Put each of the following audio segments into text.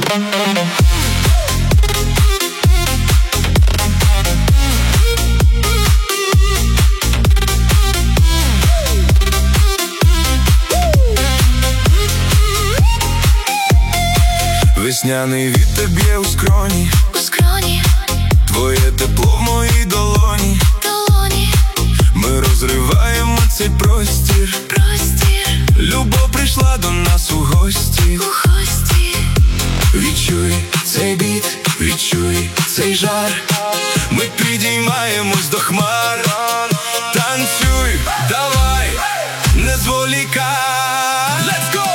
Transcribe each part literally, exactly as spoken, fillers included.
Весняний вітер б'є у скроні, у скроні, твоє тепло в моїй долоні, долоні. Ми розриваємо цей простір, простір. Любов прийшла до нас у гості, у гості. Відчуй цей біт, відчуй цей жар. Ми підіймаємось до хмар. Танцюй, давай, не зволікай. Let's go!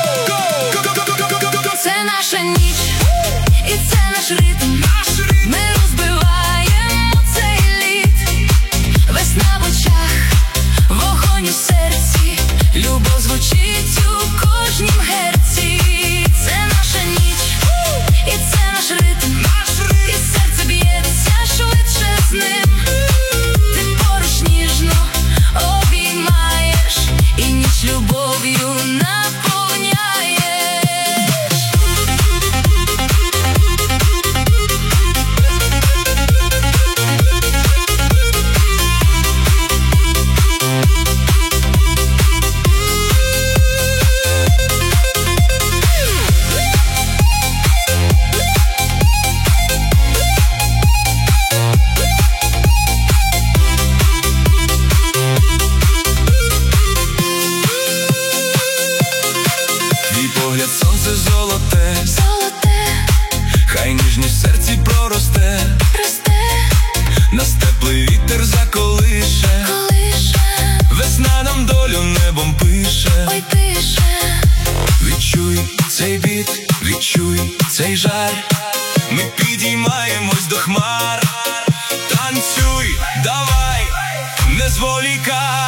Це наша ніч, і це наш ритм. Ми розбиваємо цей лід. Весна в очах, вогонь у серці. Любов звучить у кожнім герці. Це наша ніч, і це наш ритм. І серце б'ється швидше з ним. Ти поруч ніжно обіймаєш, і ніч любов'ю наповняєш. Погляд сонце золоте, золоте, хай ніжність в серці проросте, росте, нас теплий вітер заколише, колише, весна нам долю небом пише. ой пише. Відчуй цей біт, відчуй цей жар. Ми підіймаємось до хмар. Танцюй, давай, не зволікай.